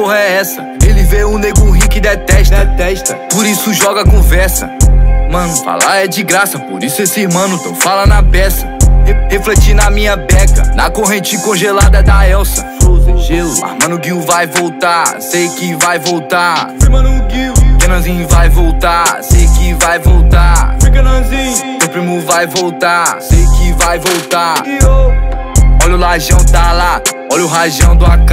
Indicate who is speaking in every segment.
Speaker 1: porra é essa? Ele vê um nego rico e detesta, por isso joga conversa. Mano, falar é de graça, por isso esse mano tão fala na beça. Refletir na minha beca, na corrente congelada da Elsa. Frozen gelo, mas mano, Gil vai voltar, sei que vai voltar. Kenanzinho vai voltar, sei que vai voltar. Meu primo vai voltar, sei que vai voltar. Olha o lajão tá lá, olha o rajão do AK.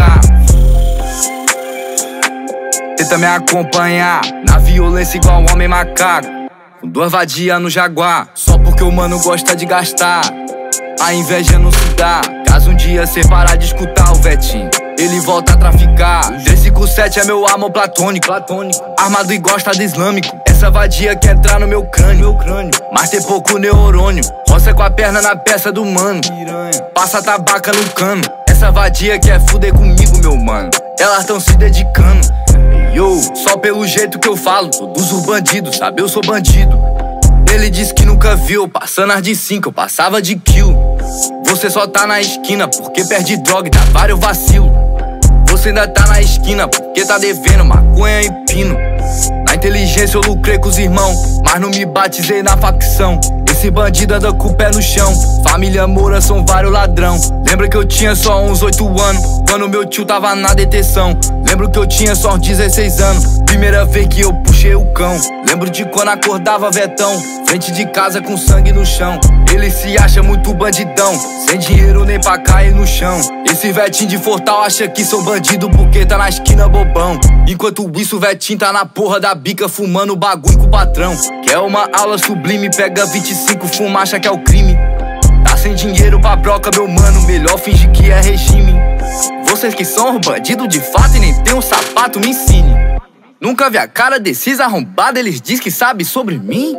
Speaker 1: Tenta me acompanhar na violência igual um homem macaco, com 2 vadias no Jaguar, só porque o mano gosta de gastar. A inveja não se dá, caso um dia cê parar de escutar o Vetinho, ele volta a traficar. 357 é meu amor platônico, armado e gosta de islâmico. Essa vadia quer entrar no meu crânio, mas tem pouco neurônio. Roça com a perna na peça do mano, passa tabaca no cano. Essa vadia quer fuder comigo, meu mano, elas tão se dedicando. Yo, só pelo jeito que eu falo, todos os bandidos, sabe, eu sou bandido. Ele disse que nunca viu, passando as de 5, eu passava de kill. Você só tá na esquina porque perde droga e dá vários vacilo. Você ainda tá na esquina porque tá devendo maconha e pino. Na inteligência eu lucrei com os irmãos, mas não me batizei na facção. Esse bandido anda com o pé no chão, família Moura são vários ladrão. Lembra que eu tinha só uns 8 anos, quando meu tio tava na detenção. Lembro que eu tinha só uns 16 anos, primeira vez que eu puxei o cão. Lembro de quando acordava Vetão, frente de casa com sangue no chão. Ele se acha muito bandidão, sem dinheiro nem pra cair no chão. Esse Vetinho de Fortal acha que sou bandido porque tá na esquina bobão. Enquanto isso o Vetinho tá na porra da bica fumando bagulho com o patrão. Quer uma aula sublime, pega 25, fuma, acha que é o crime. Tá sem dinheiro pra broca, meu mano, melhor fingir que é regime. Vocês que são bandidos de fato e nem tem um sapato, me ensine. Nunca vi a cara desses arrombados, eles diz que sabe sobre mim.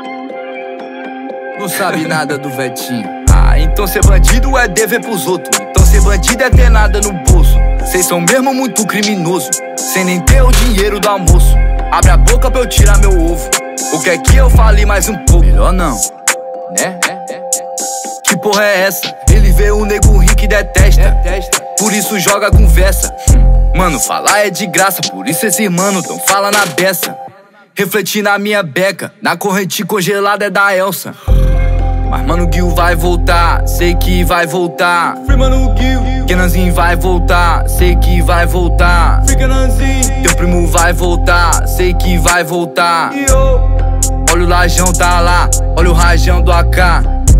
Speaker 1: Não sabe nada do Vetinho. Ah, então ser bandido é dever pros outros. Então ser bandido é ter nada no bolso. Cês são mesmo muito criminoso, sem nem ter o dinheiro do almoço. Abre a boca pra eu tirar meu ovo. O que é que eu falei mais um pouco? Melhor não, né? Que porra é essa? Ele vê um nego rico e detesta, por isso joga conversa. Mano, falar é de graça, por isso esse mano tão fala na beça. Refletir na minha beca, na corrente congelada é da Elsa. Mas mano, Gil vai voltar, sei que vai voltar. Kenanzinho vai voltar, sei que vai voltar. Teu primo vai voltar, sei que vai voltar. Olha o lajão tá lá, olha o rajão do AK.